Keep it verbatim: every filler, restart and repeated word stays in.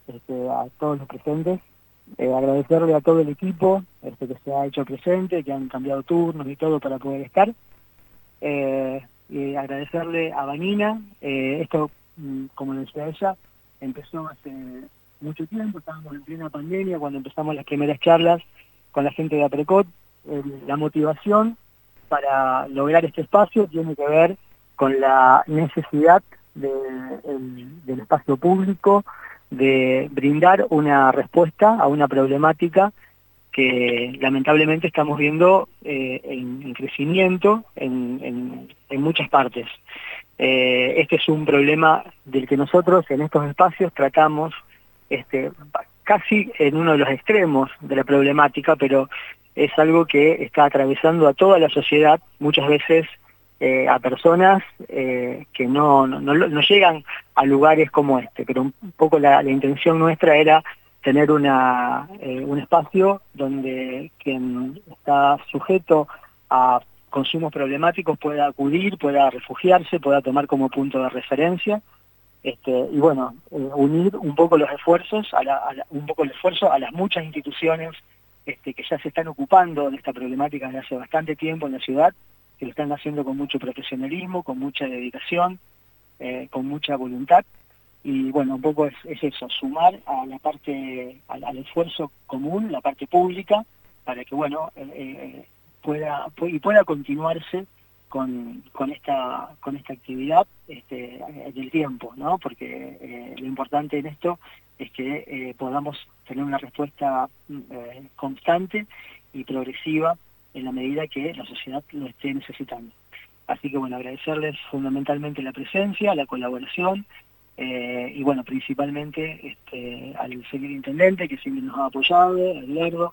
este, a todos los presentes, eh, agradecerle a todo el equipo este, que se ha hecho presente, que han cambiado turnos y todo para poder estar, eh, y agradecerle a Vanina, eh, esto, como decía ella, empezó hace mucho tiempo, estábamos en plena pandemia cuando empezamos las primeras charlas con la gente de APRECOT. Eh, la motivación para lograr este espacio tiene que ver con la necesidad de, el, del espacio público, de brindar una respuesta a una problemática que lamentablemente estamos viendo eh, en, en crecimiento en, en, en muchas partes. Eh, este es un problema del que nosotros en estos espacios tratamos este, casi en uno de los extremos de la problemática, pero es algo que está atravesando a toda la sociedad, muchas veces eh, a personas eh, que no, no, no, no llegan a lugares como este, pero un poco la, la intención nuestra era tener una, eh, un espacio donde quien está sujeto a consumos problemáticos pueda acudir, pueda refugiarse, pueda tomar como punto de referencia, este, y bueno, eh, unir un poco los esfuerzos, a la, a la, un poco el esfuerzo a las muchas instituciones este, que ya se están ocupando de esta problemática desde hace bastante tiempo en la ciudad, que lo están haciendo con mucho profesionalismo, con mucha dedicación, eh, con mucha voluntad. Y bueno, un poco es, es eso, sumar a la parte, al, al esfuerzo común, la parte pública, para que bueno, eh, pueda, y pueda continuarse con, con esta con esta actividad este, en el tiempo, ¿no? Porque eh, lo importante en esto es que eh, podamos tener una respuesta eh, constante y progresiva en la medida que la sociedad lo esté necesitando. Así que bueno, agradecerles fundamentalmente la presencia, la colaboración, Eh, y bueno, principalmente este, al señor intendente que siempre nos ha apoyado, a Eduardo,